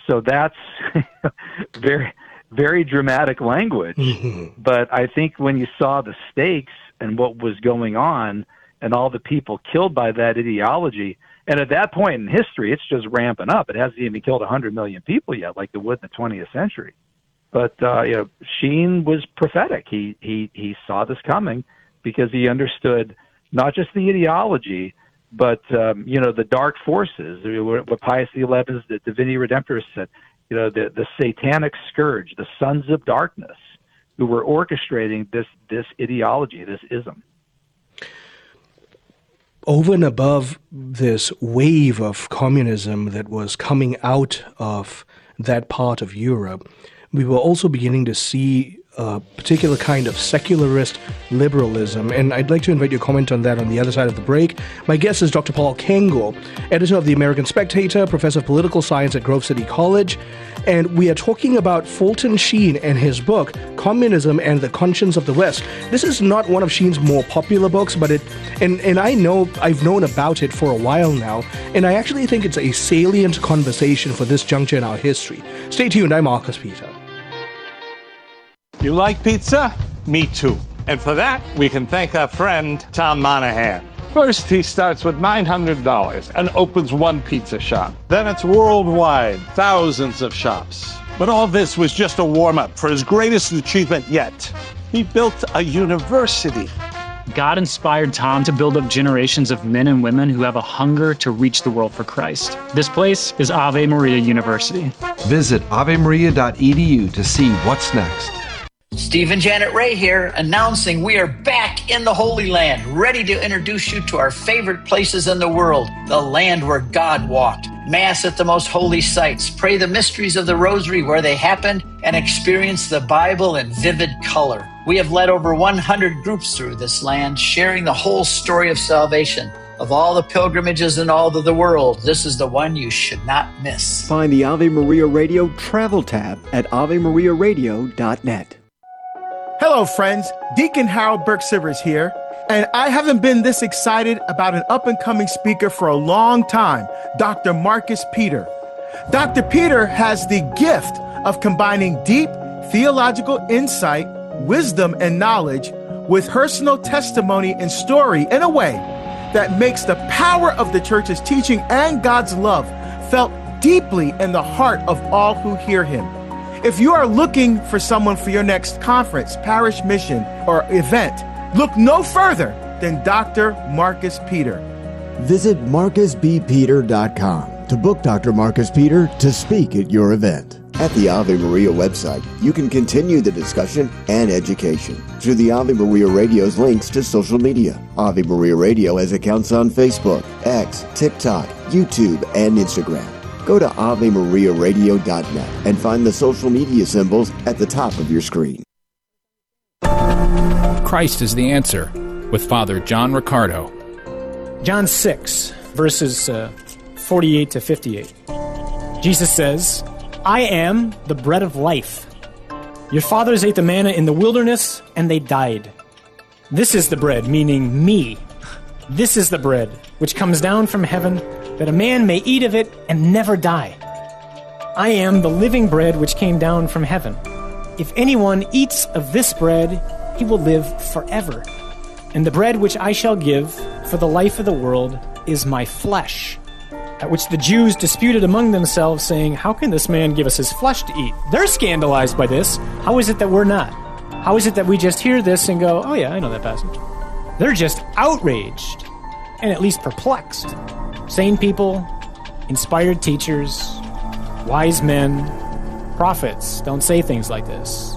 So that's very, very dramatic language. Mm-hmm. But I think when you saw the stakes and what was going on and all the people killed by that ideology, and at that point in history, it's just ramping up. It hasn't even killed one hundred million people yet, like it would in the twentieth century. But uh, you know, Sheen was prophetic. He he he saw this coming because he understood not just the ideology, but um, you know, the dark forces. What Pius the Eleventh, the Divini Redemptorist said, you know, the the satanic scourge, the sons of darkness, who were orchestrating this this ideology, this ism. Over and above this wave of communism that was coming out of that part of Europe, we were also beginning to see a particular kind of secularist liberalism, and I'd like to invite your comment on that on the other side of the break. My guest is Doctor Paul Kengor, editor of the American Spectator, professor of political science at Grove City College, and we are talking about Fulton Sheen and his book, Communism and the Conscience of the West. This is not one of Sheen's more popular books, but it, and, and I know, I've known about it for a while now, and I actually think it's a salient conversation for this juncture in our history. Stay tuned, I'm Marcus Peter. You like pizza? Me too. And for that, we can thank our friend, Tom Monahan. First, he starts with nine hundred dollars and opens one pizza shop. Then it's worldwide, thousands of shops. But all this was just a warm-up for his greatest achievement yet. He built a university. God inspired Tom to build up generations of men and women who have a hunger to reach the world for Christ. This place is Ave Maria University. Visit ave maria dot e d u to see what's next. Steve and Janet Ray here, announcing we are back in the Holy Land, ready to introduce you to our favorite places in the world, the land where God walked. Mass at the most holy sites, pray the mysteries of the Rosary where they happened, and experience the Bible in vivid color. We have led over one hundred groups through this land, sharing the whole story of salvation. Of all the pilgrimages in all of the world, this is the one you should not miss. Find the Ave Maria Radio travel tab at ave maria radio dot net. Hello, friends. Deacon Harold Burke-Sivers here, and I haven't been this excited about an up-and-coming speaker for a long time, Doctor Marcus Peter. Doctor Peter has the gift of combining deep theological insight, wisdom, and knowledge with personal testimony and story in a way that makes the power of the church's teaching and God's love felt deeply in the heart of all who hear him. If you are looking for someone for your next conference, parish mission, or event, look no further than Doctor Marcus Peter. Visit marcus b peter dot com to book Doctor Marcus Peter to speak at your event. At the Ave Maria website, you can continue the discussion and education through the Ave Maria Radio's links to social media. Ave Maria Radio has accounts on Facebook, X, TikTok, YouTube, and Instagram. Go to ave maria radio dot net and find the social media symbols at the top of your screen. Christ is the Answer with Father John Riccardo. John six, verses uh, forty-eight to fifty-eight. Jesus says, I am the bread of life. Your fathers ate the manna in the wilderness, and they died. This is the bread, meaning me. This is the bread which comes down from heaven, that a man may eat of it and never die. I am the living bread which came down from heaven. If anyone eats of this bread, he will live forever. And the bread which I shall give for the life of the world is my flesh. At which the Jews disputed among themselves, saying, how can this man give us his flesh to eat? They're scandalized by this. How is it that we're not? How is it that we just hear this and go, oh yeah, I know that passage? They're just outraged and at least perplexed. Sane people, inspired teachers, wise men, prophets don't say things like this.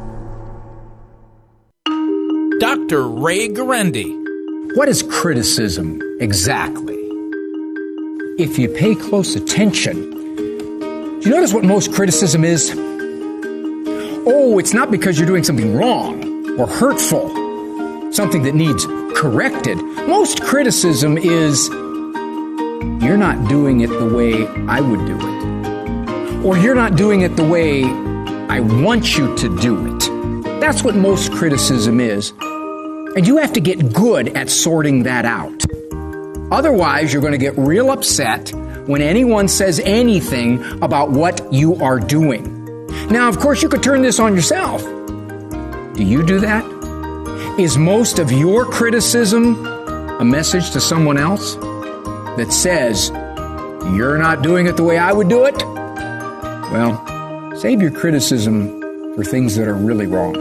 Doctor Ray Guarendi. What is criticism exactly? If you pay close attention, do you notice what most criticism is? Oh, it's not because you're doing something wrong or hurtful, something that needs corrected. Most criticism is, you're not doing it the way I would do it. Or you're not doing it the way I want you to do it. That's what most criticism is. And you have to get good at sorting that out. Otherwise, you're going to get real upset when anyone says anything about what you are doing. Now, of course, you could turn this on yourself. Do you do that? Is most of your criticism a message to someone else that says, you're not doing it the way I would do it? Well, save your criticism for things that are really wrong.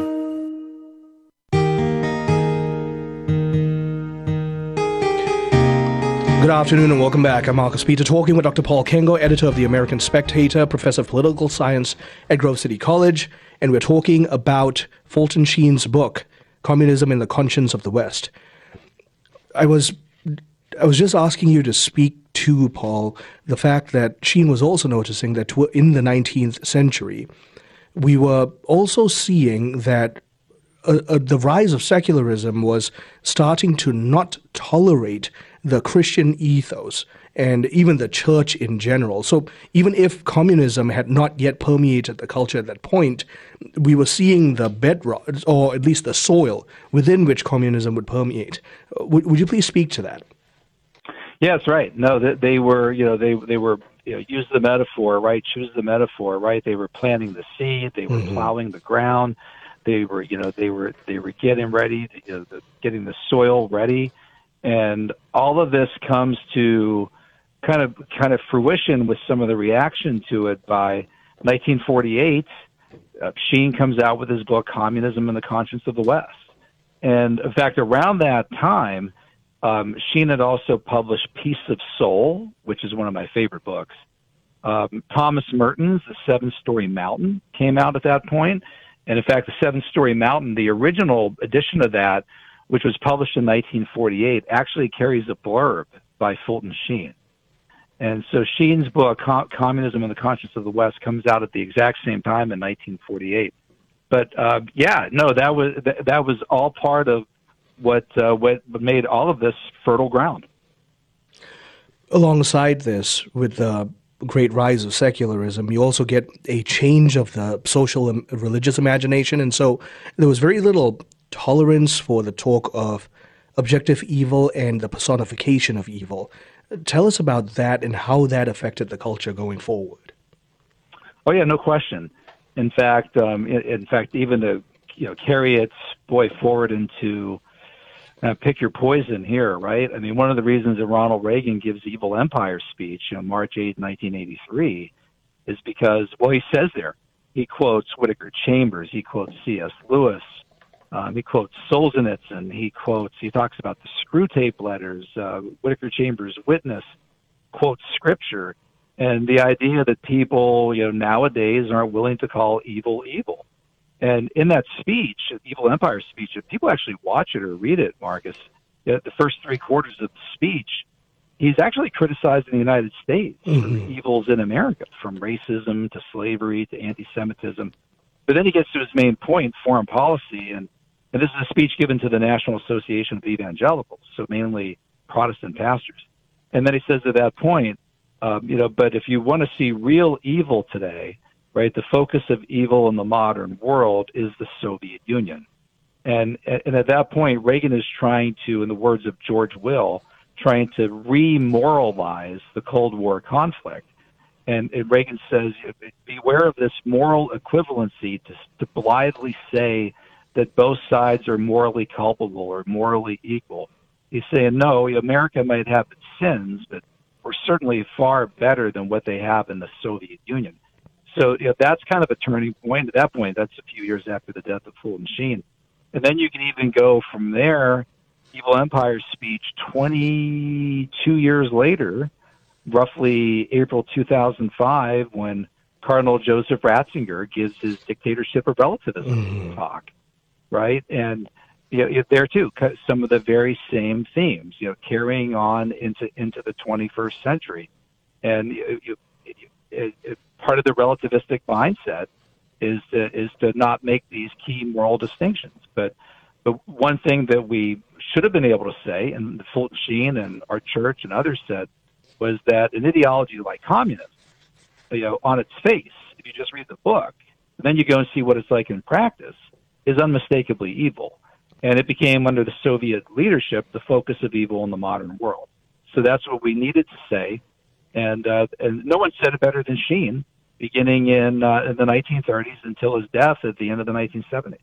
Good afternoon and welcome back. I'm Marcus Peter, talking with Doctor Paul Kengo, editor of the American Spectator, professor of political science at Grove City College, and we're talking about Fulton Sheen's book, Communism and the Conscience of the West. I was I was just asking you to speak to, Paul, the fact that Sheen was also noticing that tw- in the nineteenth century, we were also seeing that uh, uh, the rise of secularism was starting to not tolerate the Christian ethos and even the church in general. So even if communism had not yet permeated the culture at that point, we were seeing the bedrock, or at least the soil, within which communism would permeate. Would, would you please speak to that? Yeah, that's right. No, they, they were, you know, they they were, you know, use the metaphor, right? Choose the metaphor, right? They were planting the seed, they were mm-hmm. plowing the ground, they were, you know, they were they were getting ready, you know, the, getting the soil ready, and all of this comes to kind of kind of fruition with some of the reaction to it by nineteen forty-eight. Uh, Sheen comes out with his book Communism and the Conscience of the West, and in fact, around that time, Um, Sheen had also published Peace of Soul, which is one of my favorite books. Um, Thomas Merton's The Seven-Story Mountain came out at that point. And in fact, The Seven-Story Mountain, the original edition of that, which was published in nineteen forty-eight, actually carries a blurb by Fulton Sheen. And so Sheen's book, Com- Communism and the Conscience of the West, comes out at the exact same time in nineteen forty-eight. But uh, yeah, no, that was that, that was all part of what uh, what made all of this fertile ground. Alongside this, with the great rise of secularism, you also get a change of the social and religious imagination, and so there was very little tolerance for the talk of objective evil and the personification of evil. Tell us about that and how that affected the culture going forward. Oh yeah, no question. In fact, um, in, in fact, even to you know carry it boy forward into Uh, pick your poison here, right? I mean, one of the reasons that Ronald Reagan gives Evil Empire speech on March eighth, nineteen eighty-three is because, well, he says there, he quotes Whittaker Chambers, he quotes C S Lewis, um, he quotes Solzhenitsyn, he quotes, he talks about the screw tape letters, uh, Whittaker Chambers' witness, quotes scripture, and the idea that people, you know, nowadays aren't willing to call evil evil. And in that speech, Evil Empire speech, if people actually watch it or read it, Marcus, the first three quarters of the speech, he's actually criticizing the United States mm-hmm. for the evils in America, from racism to slavery to anti-Semitism. But then he gets to his main point, foreign policy, and, and this is a speech given to the National Association of Evangelicals, so mainly Protestant pastors. And then he says at that point, um, you know, but if you want to see real evil today, right, the focus of evil in the modern world is the Soviet Union. And, and at that point, Reagan is trying to, in the words of George Will, trying to remoralize the Cold War conflict. And, and Reagan says, beware of this moral equivalency to, to blithely say that both sides are morally culpable or morally equal. He's saying, no, America might have its sins, but we're certainly far better than what they have in the Soviet Union. So you know, that's kind of a turning point. At that point, that's a few years after the death of Fulton Sheen. And then you can even go from there, Evil Empire's speech twenty-two years later, roughly April two thousand five, when Cardinal Joseph Ratzinger gives his Dictatorship of Relativism mm. talk, right? And you know, there too, some of the very same themes, you know, carrying on into into the twenty-first century. And you, you, it, it, part of the relativistic mindset is to, is to not make these key moral distinctions. But but one thing that we should have been able to say, and Fulton Sheen and our church and others said, was that an ideology like communism, you know, on its face, if you just read the book, and then you go and see what it's like in practice, is unmistakably evil. And it became, under the Soviet leadership, the focus of evil in the modern world. So that's what we needed to say. And uh, and no one said it better than Sheen, beginning in, uh, in the nineteen thirties until his death at the end of the nineteen seventies.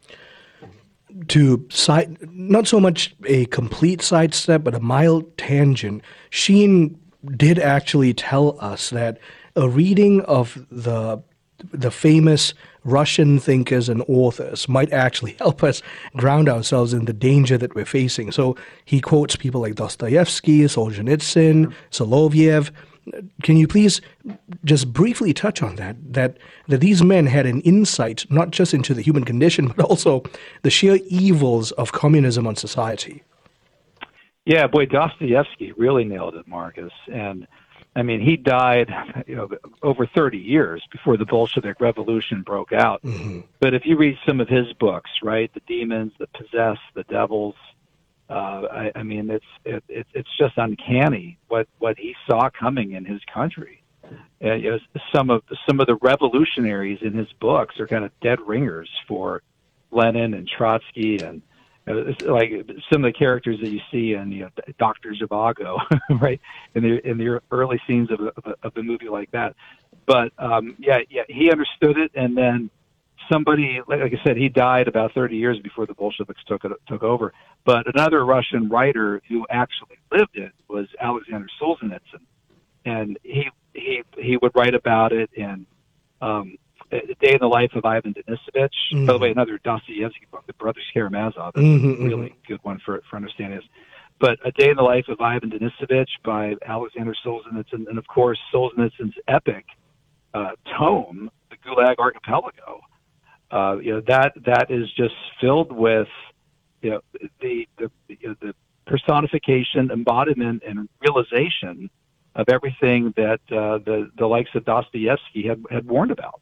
To side, not so much a complete sidestep, but a mild tangent, Sheen did actually tell us that a reading of the the famous Russian thinkers and authors might actually help us ground ourselves in the danger that we're facing. So he quotes people like Dostoevsky, Solzhenitsyn, Soloviev. Can you please just briefly touch on that, that, that these men had an insight not just into the human condition, but also the sheer evils of communism on society? Yeah, boy, Dostoevsky really nailed it, Marcus. And I mean, he died, you know, over thirty years before the Bolshevik Revolution broke out. Mm-hmm. But if you read some of his books, right, the demons, the possessed, the devils, uh, I, I mean, it's it, it, it's just uncanny what, what he saw coming in his country. Uh, you know, some of some of the revolutionaries in his books are kind of dead ringers for Lenin and Trotsky and. It's like some of the characters that you see in, you know, Doctor Zhivago, right, in the in the early scenes of of, of the movie like that. But um, yeah, yeah, he understood it, and then somebody, like, like I said, he died about thirty years before the Bolsheviks took it, took over. But another Russian writer who actually lived it was Alexander Solzhenitsyn, and he he he would write about it in um, A Day in the Life of Ivan Denisovich. Mm-hmm. By the way, another Dostoevsky book, The Brothers Karamazov. That's Mm-hmm, a really mm-hmm. good one for for understanding this. But A Day in the Life of Ivan Denisovich by Alexander Solzhenitsyn, and of course Solzhenitsyn's epic uh, tome, The Gulag Archipelago. Uh, you know, that that is just filled with, you know, the the you know, the personification, embodiment, and realization of everything that uh, the the likes of Dostoevsky had had warned about.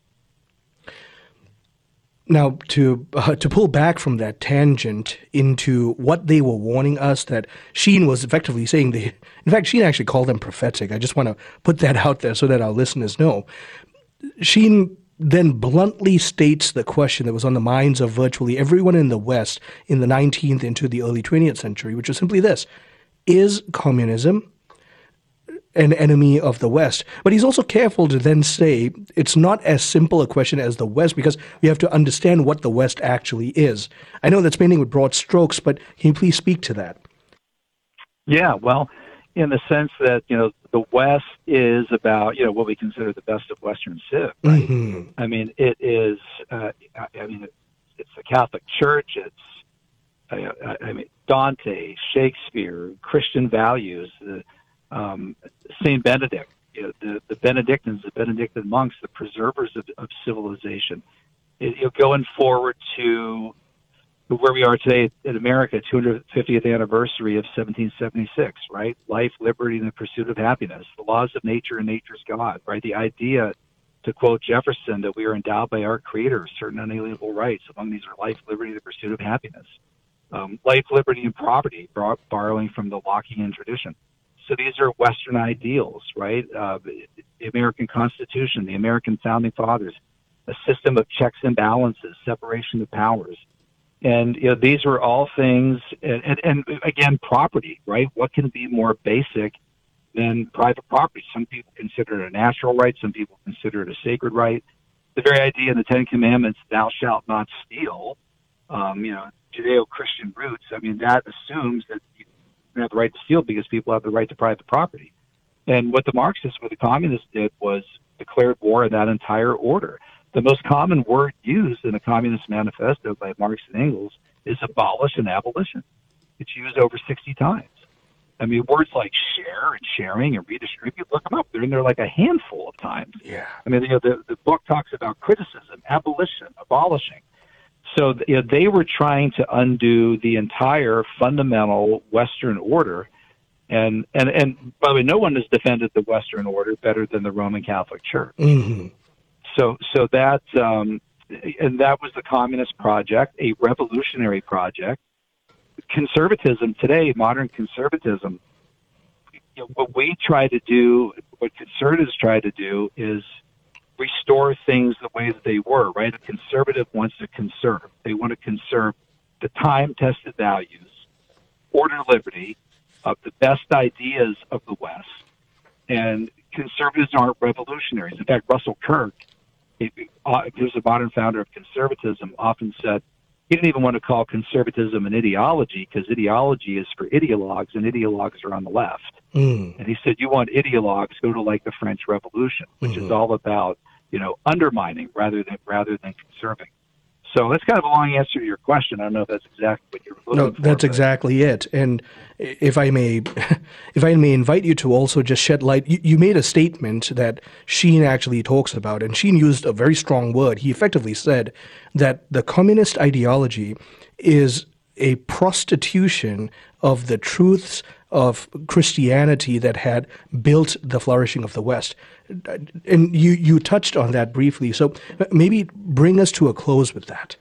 Now, to uh, to pull back from that tangent into what they were warning us, that Sheen was effectively saying, they, in fact, Sheen actually called them prophetic. I just want to put that out there so that our listeners know. Sheen then bluntly states the question that was on the minds of virtually everyone in the West in the nineteenth into the early twentieth century, which is simply this: is communism an enemy of the West? But he's also careful to then say it's not as simple a question as the West, because we have to understand what the West actually is. I know that's painting with broad strokes, but can you please speak to that? Yeah, well, in the sense that, you know, the West is about, you know, what we consider the best of Western civ, right? Mm-hmm. I mean, it is, uh, I mean, it's the Catholic Church, it's, I, I mean, Dante, Shakespeare, Christian values, the Um, Saint Benedict, you know, the, the Benedictines, the Benedictine monks, the preservers of, of civilization. It, you know, going forward to where we are today in America, two hundred fiftieth anniversary of seventeen seventy-six, right? Life, liberty, and the pursuit of happiness. The laws of nature and nature's God, right? The idea, to quote Jefferson, that we are endowed by our Creator certain unalienable rights. Among these are life, liberty, the pursuit of happiness. Um, life, liberty, and property, bor- borrowing from the Lockean tradition. So these are Western ideals, right? Uh, the American Constitution, the American Founding Fathers, a system of checks and balances, separation of powers. And, you know, these were all things, and, and, and again, property, right? What can be more basic than private property? Some people consider it a natural right. Some people consider it a sacred right. The very idea in the Ten Commandments, thou shalt not steal, um, you know, Judeo-Christian roots, I mean, that assumes that you have the right to steal because people have the right to private property. And what the Marxists, what the communists did was declared war on that entire order. The most common word used in the Communist Manifesto by Marx and Engels is abolish and abolition. It's used over sixty times. I mean, words like share and sharing and redistribute, look them up. They're in there like a handful of times. Yeah. I mean, you know, the, the book talks about criticism, abolition, abolishing. So, you know, they were trying to undo the entire fundamental Western order. And, and, and by the way, no one has defended the Western order better than the Roman Catholic Church. Mm-hmm. So, so that, um, and that was the Communist project, a revolutionary project. Conservatism today, modern conservatism, you know, what we try to do, what conservatives try to do is restore things the way that they were, right? A conservative wants to conserve. They want to conserve the time-tested values, order, liberty, of the best ideas of the West, And conservatives aren't revolutionaries. In fact, Russell Kirk, it, uh, who's a modern founder of conservatism, often said he didn't even want to call conservatism an ideology because ideology is for ideologues, and ideologues are on the left. Mm. And he said, you want ideologues, go to like the French Revolution, which mm-hmm. is all about, you know, undermining rather than rather than conserving. So that's kind of a long answer to your question. I don't know if that's exactly what you're looking no, for. No, that's but. exactly it. And if I may, if I may invite you to also just shed light, you, you made a statement that Sheen actually talks about, and Sheen used a very strong word. He effectively said that the communist ideology is a prostitution of the truths of Christianity that had built the flourishing of the West. And you, you touched on that briefly. So maybe bring us to a close with that.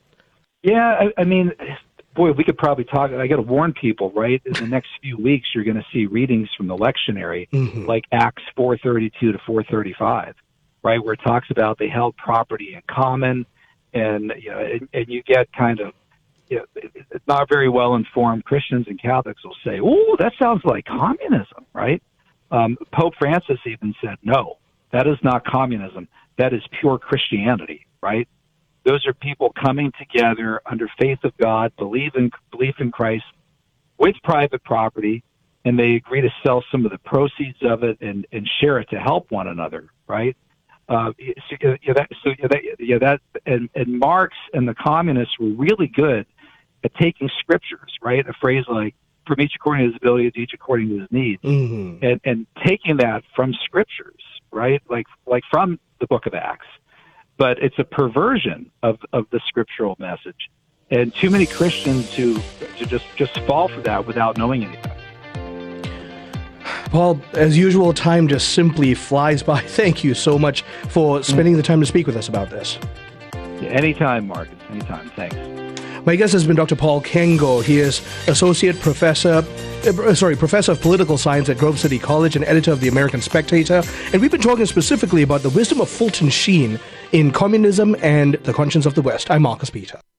Yeah, I, I mean, boy, we could probably talk. I got to warn people, right? In the next few weeks, you're going to see readings from the lectionary, mm-hmm. like Acts four thirty-two to four thirty-five, right, where it talks about they held property in common, and you know, and, and you get kind of, you know, not very well informed Christians and Catholics will say, "Oh, that sounds like communism," right? Um, Pope Francis even said, "No, that is not communism. That is pure Christianity," right? Those are people coming together under faith of God, believe in belief in Christ, with private property, and they agree to sell some of the proceeds of it and, and share it to help one another, right? Uh, so, yeah, that, so yeah, that, yeah, that and, and Marx and the communists were really good at taking scriptures, right? A phrase like, from each according to his ability, to each according to his needs, mm-hmm. and, and taking that from scriptures, right? Like, like from the book of Acts. But it's a perversion of, of the scriptural message. And too many Christians who to just, just fall for that without knowing anything. Paul, as usual, time just simply flies by. Thank you so much for spending the time to speak with us about this. Yeah, anytime, Marcus. Anytime. Thanks. My guest has been Doctor Paul Kengo. He is Associate Professor, uh, sorry, Professor of Political Science at Grove City College and editor of the American Spectator. And we've been talking specifically about the wisdom of Fulton Sheen in Communism and the Conscience of the West. I'm Marcus Peter.